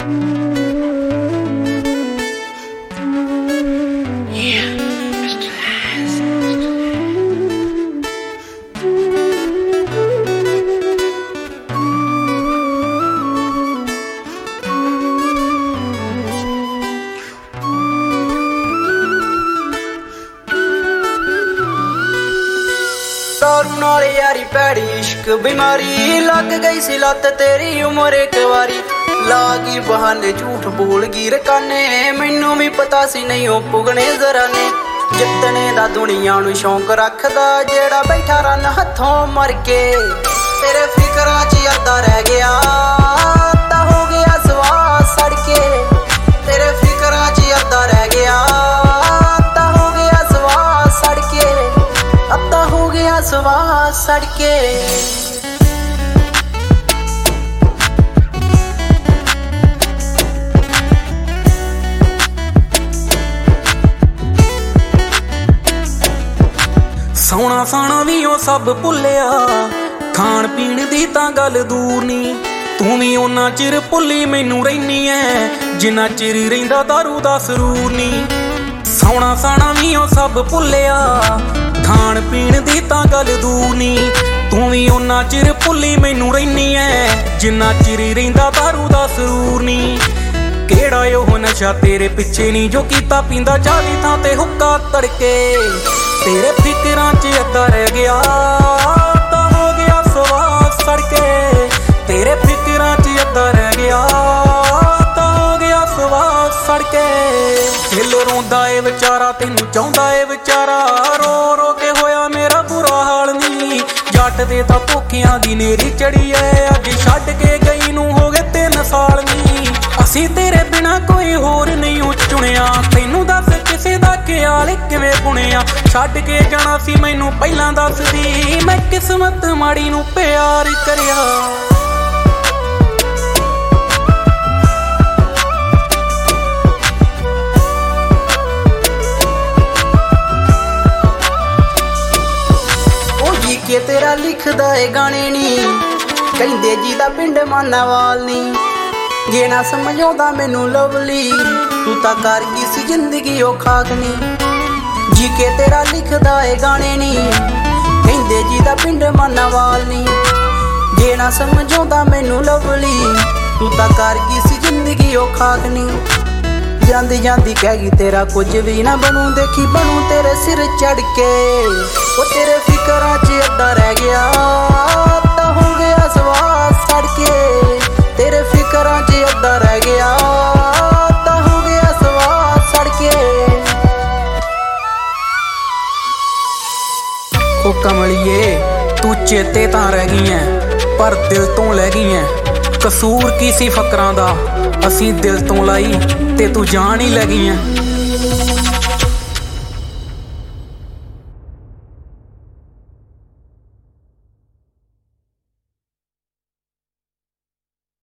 दारू नाल यारी पैड़ी इश्क बीमारी लग गई सी लत तेरी उम्र एक वारी लागी बहाने झूठ बोल गी रकाने मैनू भी पता सी नहीं ओ पुगने जरा ने जितने दा दुनिया नू शौक रखदा जेड़ा बैठा रन हथों मर के तेरे फिकरां च अद्धा रह गया ता हो गया सवा सड़ के तेरे फिकरां च अद्धा रह गया ता हो गया सवा सड़ के अद्धा हो गया सवा सड़ के ਸੋਹਣਾ ਸਾਣਾ ਵੀ ਉਹ ਸਭ ਭੁੱਲਿਆ ਖਾਣ ਪੀਣ ਦੀ ਤਾਂ ਗੱਲ ਦੂਰ ਨੀ ਤੂੰ ਵੀ ਉਹਨਾਂ ਚਿਰ ਭੁੱਲੀ ਮੈਨੂੰ ਰਹਿਨੀ ਐ ਜਿੰਨਾ ਚਿਰ ਰਹਿੰਦਾ ਦਾਰੂ ਦਾ ਸਰੂਰ ਨੀ ਸੋਹਣਾ ਸਾਣਾ ਵੀ ਉਹ ਸਭ ਭੁੱਲਿਆ ਖਾਣ ਪੀਣ ਦੀ ਤਾਂ ਗੱਲ ਦੂਰ ਨੀ ਤੂੰ ਵੀ ਉਹਨਾਂ ਚਿਰ ਭੁੱਲੀ ਮੈਨੂੰ ਰਹਿਨੀ ਐ ਜਿੰਨਾ ਚਿਰ ਰਹਿੰਦਾ ਦਾਰੂ ਦਾ ਸਰੂਰ ਨੀ ਕਿਹੜਾ ਉਹ ਨਸ਼ਾ ਤੇਰੇ ਪਿੱਛੇ ਨੀ ਜੋ ਕੀਤਾ ਪੀਂਦਾ ਚਾਲੀ ਥਾਂ ਤੇ ਹੁੱਕਾ ਤੜਕੇ तेरे फिकरां च अद्धा रह गया ता हो गया सवा सड़ के तेरे फिकरां च अद्धा रह गया ता हो गया सवा सड़ के दिल रोंदा ए विचारा तेनू चाहुंदा ए विचारा रो रो के होया मेरा बुरा हाल नी जट दे तां भुखियां दी नेरी चढ़ी ऐ अज छड्ड के गई नू हो गए 3 साल नी असीं तेरे बिना कोई होर नहीं चुनिया तैनू दस किसे दा ख्याल किवें बुनिया छड्ड के जाना सी मैनू पहिलां दसदी मैं किस्मत माड़ी नू प्यार करिया ओ जी के तेरा लिखदा ए गाने नी कहंदे जी दा पिंड मानावाल नी जे ना समझौदा मैनू लवली तू तां कर गई सी जिंदगी ओ खाकनी जी के तेरा लिखदा ए गाने नी कहंदे जी दा पिंड मानावाल नी जे ना समझौदा मैनू लवली तू तां कर गई सी जिंदगी ओ खाकनी ਜਾਂਦੀ ਜਾਂਦੀ ਕਹਿ ਗਈ ਤੇਰਾ ਕੁਝ ਵੀ ਨਾ ਬਣੂ ਦੇਖੀ ਬਣੂ ਤੇਰੇ ਸਿਰ ਚੜ ਕੇ ਉਹ ਤੇਰੇ ਫਿਕਰਾਂ 'ਚ ਅੱਧਾ ਰਹਿ ਗਿਆ ਤਾਂ ਹੋ ਗਿਆ ਸਵਾ ਸੜ ਕੇ ਤੇਰੇ ਫਿਕਰਾਂ 'ਚ ਅੱਧਾ ਰਹਿ ਗਿਆ ਤਾਂ ਹੋ ਗਿਆ ਸਵਾ ਸੜ ਕੇ ਉਹ ਕਮਲੀਏ ਤੂੰ ਚੇਤੇ ਤਾਂ ਰਹਿ ਗਈ ਐ ਪਰ ਦਿਲ ਤੋਂ ਲੈ ਗਈ ਐ ਕਸੂਰ ਕੀ ਸੀ ਫਕਰਾਂ ਦਾ ਅਸੀਂ ਦਿਲ ਤੋਂ ਲਾਈ ਤੇ ਤੂੰ ਜਾਨ ਹੀ ਲੈ ਗਈ ਐ